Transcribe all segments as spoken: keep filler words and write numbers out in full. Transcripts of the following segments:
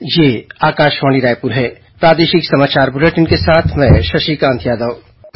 ये आकाशवाणी रायपुर है। प्रादेशिक समाचार बुलेटिन के साथ मैं शशिकांत यादव।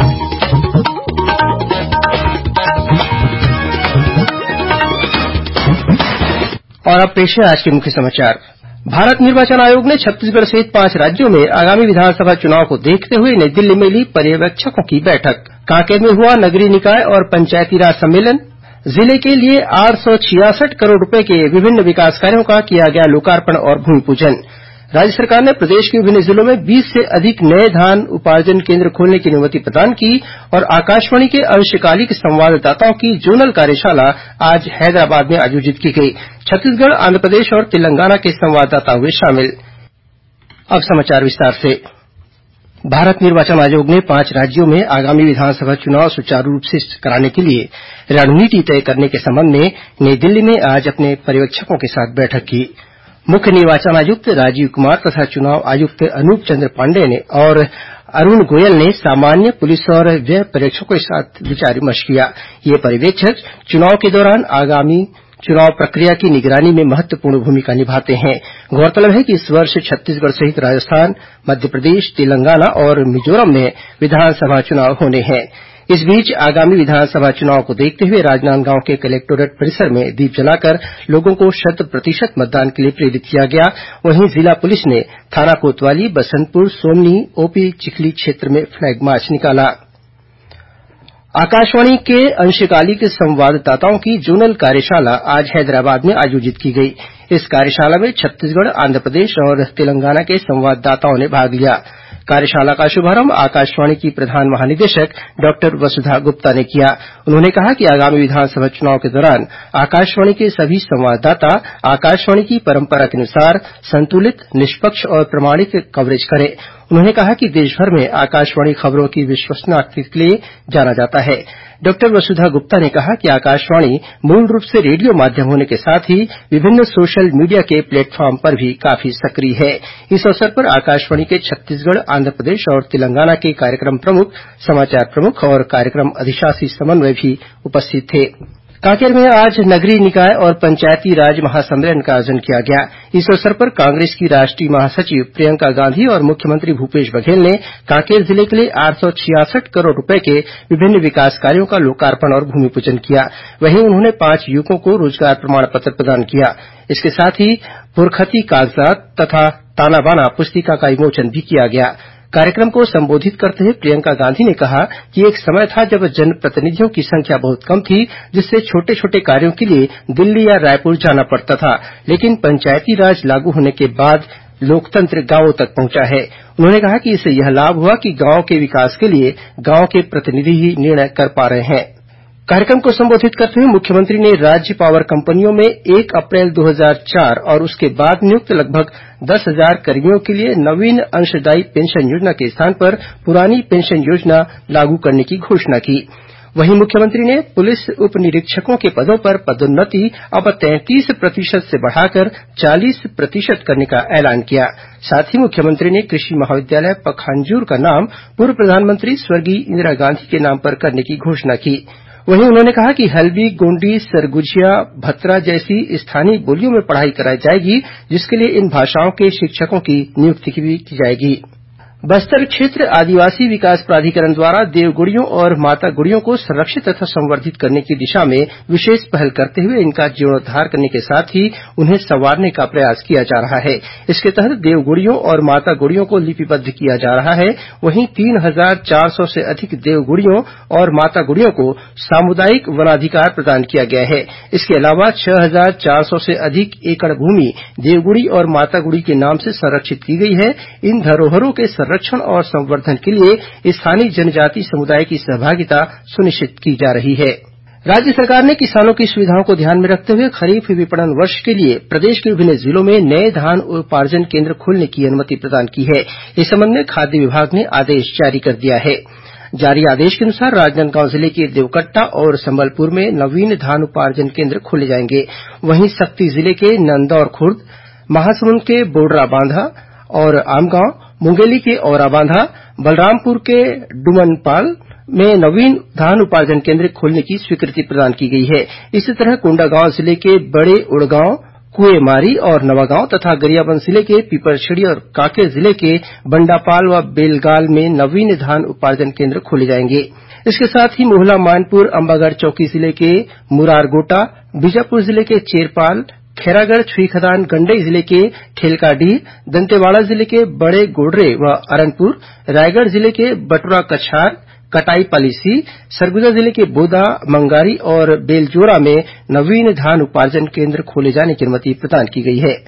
और अब पेश है आज के मुख्य समाचार। भारत निर्वाचन आयोग ने छत्तीसगढ़ सहित पांच राज्यों में आगामी विधानसभा चुनाव को देखते हुए नई दिल्ली में ली पर्यवेक्षकों की बैठक। कांकेर में हुआ नगरीय निकाय और पंचायती राज सम्मेलन। जिले के लिए आठ सौ छियासठ करोड़ रुपए के विभिन्न विकास कार्यों का किया गया लोकार्पण और भूमि पूजन। राज्य सरकार ने प्रदेश के विभिन्न जिलों में बीस से अधिक नए धान उपार्जन केन्द्र खोलने की अनुमति प्रदान की। और आकाशवाणी के अंशकालिक संवाददाताओं की जोनल कार्यशाला आज हैदराबाद में आयोजित की गई। छत्तीसगढ़, आंध्रप्रदेश और तेलंगाना के संवाददाता हुए शामिल। अब समाचार विस्तार से। भारत निर्वाचन आयोग ने पांच राज्यों में आगामी विधानसभा चुनाव सुचारू रूप से कराने के लिए रणनीति तय करने के संबंध में नई दिल्ली में आज अपने पर्यवेक्षकों के साथ बैठक की। मुख्य निर्वाचन आयुक्त राजीव कुमार तथा चुनाव आयुक्त अनूप चंद्र पांडेय ने और अरुण गोयल ने सामान्य, पुलिस और व्यय पर्यवेक्षकों के साथ विचार विमर्श किया। ये पर्यवेक्षक चुनाव के दौरान आगामी चुनाव प्रक्रिया की निगरानी में महत्वपूर्ण भूमिका निभाते हैं। गौरतलब है कि इस वर्ष छत्तीसगढ़ सहित राजस्थान, मध्यप्रदेश, तेलंगाना और मिजोरम में विधानसभा चुनाव होने हैं। इस बीच आगामी विधानसभा चुनाव को देखते हुए राजनांदगांव के कलेक्टोरेट परिसर में दीप जलाकर लोगों को शत प्रतिशत मतदान के लिए प्रेरित किया गया। वहीं जिला पुलिस ने थाना कोतवाली, बसंतपुर, सोमनी, ओपी चिखली क्षेत्र में फ्लैग मार्च निकाला। आकाशवाणी के अंशकालिक संवाददाताओं की जोनल कार्यशाला आज हैदराबाद में आयोजित की गई। इस कार्यशाला में छत्तीसगढ़, आंध्रप्रदेश और तेलंगाना के संवाददाताओं ने भाग लिया। कार्यशाला का शुभारंभ आकाशवाणी की प्रधान महानिदेशक डॉक्टर वसुधा गुप्ता ने किया। उन्होंने कहा कि आगामी विधानसभा चुनाव के दौरान आकाशवाणी के सभी संवाददाता आकाशवाणी की परंपरा के अनुसार संतुलित, निष्पक्ष और प्रामाणिक कवरेज करें। उन्होंने कहा कि देशभर में आकाशवाणी खबरों की विश्वसनीयता के लिए जाना जाता है। डॉक्टर वसुधा गुप्ता ने कहा कि आकाशवाणी मूल रूप से रेडियो माध्यम होने के साथ ही विभिन्न सोशल मीडिया के प्लेटफॉर्म पर भी काफी सक्रिय है। इस अवसर पर आकाशवाणी के छत्तीसगढ़, आंध्रप्रदेश और तेलंगाना के कार्यक्रम प्रमुख, समाचार प्रमुख और कार्यक्रम अधिशासी समन्वय भी उपस्थित थे। कांकेर में आज नगरीय निकाय और पंचायती राज महासम्मेलन का आयोजन किया गया। इस अवसर पर कांग्रेस की राष्ट्रीय महासचिव प्रियंका गांधी और मुख्यमंत्री भूपेश बघेल ने कांकेर जिले के लिए आठ सौ छियासठ करोड़ रुपए के विभिन्न विकास कार्यों का लोकार्पण और भूमि पूजन किया। वहीं उन्होंने पांच युवकों को रोजगार प्रमाण पत्र प्रदान किया। इसके साथ ही पुरखती कागजात तथा ताना बाना पुस्तिका का विमोचन भी किया गया। कार्यक्रम को संबोधित करते हुए प्रियंका गांधी ने कहा कि एक समय था जब जनप्रतिनिधियों की संख्या बहुत कम थी, जिससे छोटे छोटे कार्यों के लिए दिल्ली या रायपुर जाना पड़ता था, लेकिन पंचायती राज लागू होने के बाद लोकतंत्र गांवों तक पहुंचा है। उन्होंने कहा कि इससे यह लाभ हुआ कि गांव के विकास के लिए गांव के प्रतिनिधि ही निर्णय कर पा रहे हैं। कार्यक्रम को संबोधित करते हुए मुख्यमंत्री ने राज्य पावर कंपनियों में एक अप्रैल दो हज़ार चार और उसके बाद नियुक्त लगभग दस हजार कर्मियों के लिए नवीन अंशदायी पेंशन योजना के स्थान पर पुरानी पेंशन योजना लागू करने की घोषणा की। वहीं मुख्यमंत्री ने पुलिस उप निरीक्षकों के पदों पर पदोन्नति अब तैंतीस प्रतिशत से बढ़ाकर चालीस प्रतिशत करने का ऐलान किया। साथ ही मुख्यमंत्री ने कृषि महाविद्यालय पखांजूर का नाम पूर्व प्रधानमंत्री स्वर्गीय इंदिरा गांधी के नाम पर करने की घोषणा की। वहीं उन्होंने कहा कि हल्बी, गोंडी, सरगुजिया, भत्रा जैसी स्थानीय बोलियों में पढ़ाई कराई जाएगी, जिसके लिए इन भाषाओं के शिक्षकों की नियुक्ति भी की जाएगी। बस्तर क्षेत्र आदिवासी विकास प्राधिकरण द्वारा देवगुड़ियों और माता गुड़ियों को संरक्षित तथा संवर्धित करने की दिशा में विशेष पहल करते हुए इनका जीर्णोद्धार करने के साथ ही उन्हें संवारने का प्रयास किया जा रहा है। इसके तहत देवगुड़ियों और माता गुड़ियों को लिपिबद्ध किया जा रहा है। वहीं तीन हजार चार सौ से अधिक देवगुड़ियों और माता गुड़ियों को सामुदायिक वनाधिकार प्रदान किया गया है। इसके अलावा छह हजार चार सौ से अधिक एकड़ भूमि देवगुड़ी और माता गुड़ी के नाम से संरक्षित की गई है। इन धरोहरों के संरक्षण और संवर्धन के लिए स्थानीय जनजाति समुदाय की सहभागिता सुनिश्चित की जा रही है। राज्य सरकार ने किसानों की सुविधाओं को ध्यान में रखते हुए खरीफ विपणन वर्ष के लिए प्रदेश के विभिन्न जिलों में नए धान उपार्जन केन्द्र खोलने की अनुमति प्रदान की है। इस संबंध में खाद्य विभाग ने आदेश जारी कर दिया है। जारी आदेश के अनुसार राजनांदगांव जिले के देवकट्टा और संबलपुर में नवीन धान उपार्जन केन्द्र खोले जाएंगे। वहीं सक्ती जिले के नंदौर खुर्द, महासमुंद के बोडरा बांधा और आमगांव, मुंगेली के औराबांधा, बलरामपुर के डुमनपाल में नवीन धान उपार्जन केन्द्र खोलने की स्वीकृति प्रदान की गई है। इसी तरह कोंडागांव जिले के बड़े उड़गांव, कुएमारी और नवागांव तथा गरियाबंद जिले के पीपलछेड़ी और कांकेर जिले के बंडापाल व बेलगाल में नवीन धान उपार्जन केन्द्र खोले जाएंगे। इसके साथ ही मोहला मानपुर अंबागढ़ चौकी जिले के मुरारगोटा, बीजापुर जिले के चेरपाल, खैरागढ़ छुईखदान गंडई जिले के ठेलकाडीह, दंतेवाड़ा जिले के बड़े गोडरे व अरनपुर, रायगढ़ जिले के बटुरा कछार, कटाई पलिसी, सरगुजा जिले के बोदा, मंगारी और बेलजोरा में नवीन धान उपार्जन केन्द्र खोले जाने की अनुमति प्रदान की गई है।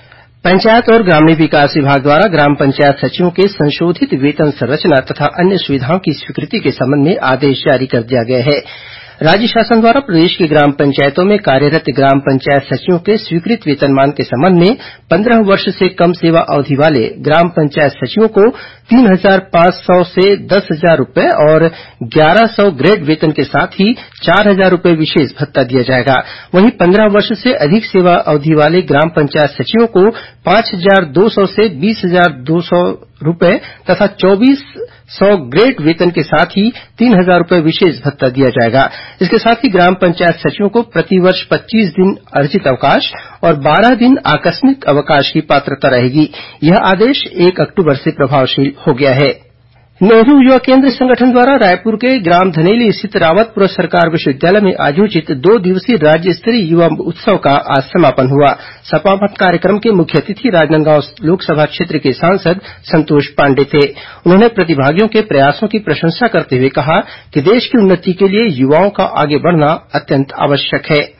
पंचायत और ग्रामीण विकास विभाग द्वारा ग्राम पंचायत सचिवों के संशोधित वेतन संरचना तथा अन्य सुविधाओं की स्वीकृति के संबंध में आदेश जारी कर दिया गया है। राज्य शासन द्वारा प्रदेश की ग्राम पंचायतों में कार्यरत ग्राम पंचायत सचिवों के स्वीकृत वेतनमान के संबंध में पंद्रह वर्ष से कम सेवा अवधि वाले ग्राम पंचायत सचिवों को तीन हजार पांच सौ से दस हजार रूपये और ग्यारह सौ ग्रेड वेतन के साथ ही चार हजार रूपये विशेष भत्ता दिया जाएगा। वहीं पंद्रह वर्ष से अधिक सेवा अवधि वाले ग्राम पंचायत सचिवों को पांच हजार दो सौ से बीस हजार दो सौ रूपये तथा चौबीस सौ ग्रेड वेतन के साथ ही तीन हजार रूपये विशेष भत्ता दिया जाएगा। इसके साथ ही ग्राम पंचायत सचिवों को प्रतिवर्ष पच्चीस दिन अर्जित अवकाश और बारह दिन आकस्मिक अवकाश की पात्रता रहेगी। यह आदेश एक अक्टूबर से प्रभावशील हो गया है। नेहरू युवा केन्द्र संगठन द्वारा रायपुर के ग्राम धनेली स्थित रावतपुर सरकार विश्वविद्यालय में आयोजित दो दिवसीय राज्य स्तरीय युवा उत्सव का आज समापन हुआ। समापन कार्यक्रम के मुख्य अतिथि राजनांदगांव लोकसभा क्षेत्र के सांसद संतोष पांडे थे। उन्होंने प्रतिभागियों के प्रयासों की प्रशंसा करते हुए कहा कि देश की उन्नति के लिए युवाओं का आगे बढ़ना अत्यंत आवश्यक है।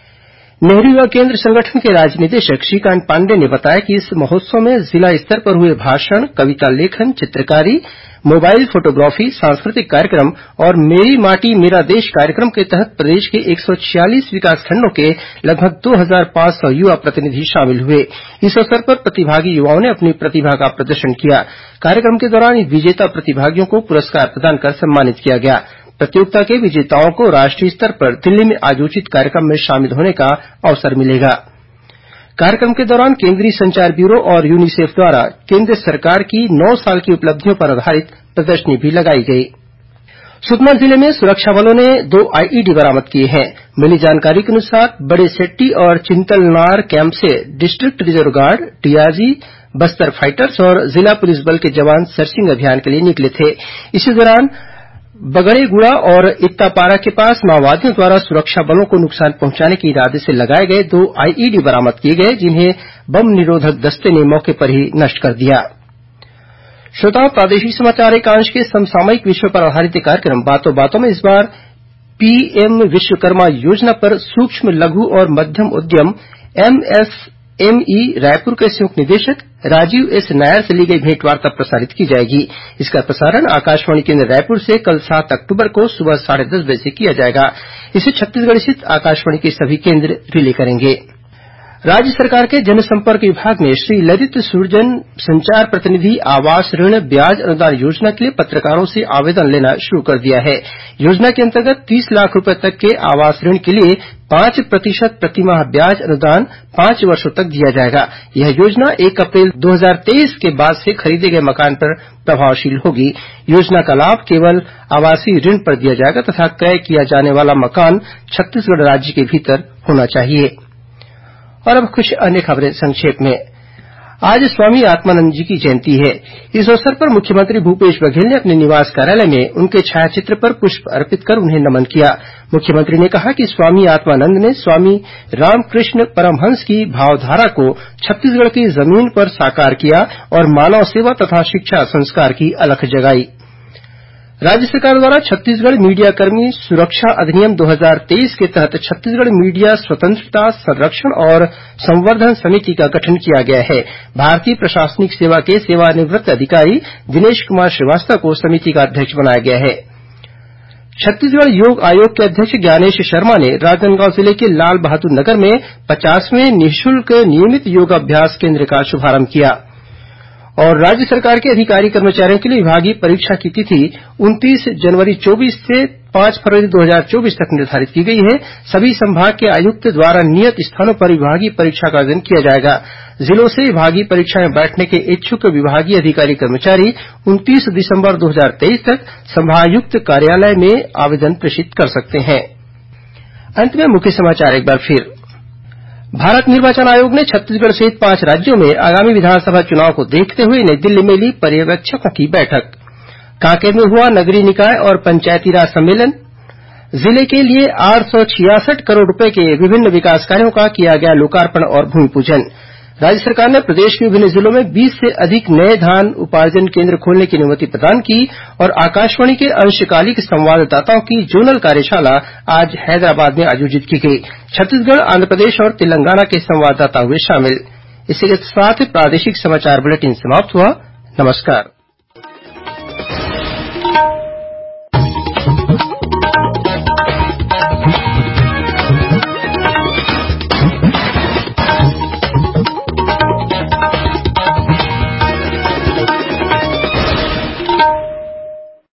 नेहरू युवा केन्द्र संगठन के राज्य निदेशक श्रीकांत पांडे ने बताया कि इस महोत्सव में जिला स्तर पर हुए भाषण, कविता लेखन, चित्रकारी, मोबाइल फोटोग्राफी, सांस्कृतिक कार्यक्रम और मेरी माटी मेरा देश कार्यक्रम के तहत प्रदेश के एक सौ छियालीस विकासखंडों के लगभग दो हजार पांच सौ युवा प्रतिनिधि शामिल हुए। इस अवसर पर प्रतिभागी युवाओं ने अपनी प्रतिभा का प्रदर्शन किया। कार्यक्रम के दौरान विजेता प्रतिभागियों को पुरस्कार प्रदान कर सम्मानित किया गया। प्रतियोगिता के विजेताओं को राष्ट्रीय स्तर पर दिल्ली में आयोजित कार्यक्रम में शामिल होने का अवसर मिलेगा। कार्यक्रम के दौरान केंद्रीय संचार ब्यूरो और यूनिसेफ द्वारा केंद्र सरकार की नौ साल की उपलब्धियों पर आधारित प्रदर्शनी भी लगाई गई। सुकमा जिले में सुरक्षा बलों ने दो आईईडी बरामद किए हैं। मिली जानकारी के अनुसार बड़े सेट्टी और चिंतलनार कैंप से district reserve guard, DRG, Bastar fighters और जिला पुलिस बल के जवान सर्चिंग अभियान के लिए निकले थे। इसी दौरान बगड़ेगुड़ा और इत्तापारा के पास माओवादियों द्वारा सुरक्षा बलों को नुकसान पहुंचाने के इरादे से लगाए गए दो आईईडी बरामद किए गए, जिन्हें बम निरोधक दस्ते ने मौके पर ही नष्ट कर दिया। श्रोताओं, प्रादेशिक समाचार एकांश के समसामयिक विषयों पर आधारित कार्यक्रम बातों बातों में इस बार पीएम विश्वकर्मा योजना पर सूक्ष्म, लघु और मध्यम उद्यम एमएसएमई रायपुर के संयुक्त निदेशक राजीव एस नायर से ली गई भेंटवार्ता प्रसारित की जाएगी। इसका प्रसारण आकाशवाणी केन्द्र रायपुर से कल सात अक्टूबर को सुबह साढ़े दस बजे से किया जाएगा। इसे छत्तीसगढ़ स्थित आकाशवाणी के सभी केन्द्र रिले करेंगे। राज्य सरकार के जनसंपर्क विभाग ने श्री ललित सुरजन संचार प्रतिनिधि आवास ऋण ब्याज अनुदान योजना के लिए पत्रकारों से आवेदन लेना शुरू कर दिया है। योजना के अंतर्गत तीस लाख रूपये तक के आवास ऋण के लिए पांच प्रतिशत प्रतिमाह ब्याज अनुदान पांच वर्षों तक दिया जाएगा। यह योजना एक अप्रैल दो हजार तेईस के बाद से खरीदे गए मकान पर प्रभावशील होगी। योजना का लाभ केवल आवासीय ऋण पर दिया जाएगा तथा क्रय किया जाने वाला मकान छत्तीसगढ़ राज्य के भीतर होना चाहिए। और अब कुछ अन्य खबरें संक्षेप में। आज स्वामी आत्मानंद जी की जयंती है। इस अवसर पर मुख्यमंत्री भूपेश बघेल ने अपने निवास कार्यालय में उनके छायाचित्र पर पुष्प अर्पित कर उन्हें नमन किया। मुख्यमंत्री ने कहा कि स्वामी आत्मानंद ने स्वामी रामकृष्ण परमहंस की भावधारा को छत्तीसगढ़ की जमीन पर साकार किया और मानव सेवा तथा शिक्षा संस्कार की अलख जगाई। राज्य सरकार द्वारा छत्तीसगढ़ मीडियाकर्मी सुरक्षा अधिनियम दो हजार तेईस के तहत छत्तीसगढ़ मीडिया स्वतंत्रता संरक्षण और संवर्धन समिति का गठन किया गया है। भारतीय प्रशासनिक सेवा के सेवानिवृत्त अधिकारी दिनेश कुमार श्रीवास्तव को समिति का अध्यक्ष बनाया गया है। छत्तीसगढ़ योग आयोग के अध्यक्ष ज्ञानेश शर्मा ने राजनांदगांव जिले के लाल बहादुर नगर में पचासवें निःशुल्क नियमित योगाभ्यास केन्द्र का शुभारंभ किया। और राज्य सरकार के अधिकारी कर्मचारियों के लिए विभागीय परीक्षा की तिथि उनतीस जनवरी चौबीस से पांच फरवरी दो हजार चौबीस तक निर्धारित की गई है। सभी संभाग के आयुक्त द्वारा नियत स्थानों पर विभागीय परीक्षा का आयोजन किया जाएगा। जिलों से विभागीय परीक्षा में बैठने के इच्छुक विभागीय अधिकारी कर्मचारी उनतीस दिसंबर दो हजार तेईस तक संभागायुक्त कार्यालय में आवेदन प्रेषित कर सकते हैं। अंत में मुख्य समाचार एक बार फिर। भारत निर्वाचन आयोग ने छत्तीसगढ़ सहित पांच राज्यों में आगामी विधानसभा चुनाव को देखते हुए नई दिल्ली में ली पर्यवेक्षकों की बैठक। कांकेर में हुआ नगरीय निकाय और पंचायती राज सम्मेलन। जिले के लिए आठ सौ छियासठ करोड़ रूपये के विभिन्न विकास कार्यों का किया गया लोकार्पण और भूमि पूजन। राज्य सरकार ने प्रदेश के विभिन्न जिलों में बीस से अधिक नए धान उपार्जन केन्द्र खोलने की अनुमति प्रदान की और आकाशवाणी के अंशकालिक संवाददाताओं की जोनल कार्यशाला आज हैदराबाद में आयोजित की गई। छत्तीसगढ़, आंध्रप्रदेश और तेलंगाना के संवाददाता हुए शामिल। इसी के साथ प्रादेशिक समाचार बुलेटिन समाप्त हुआ। नमस्कार।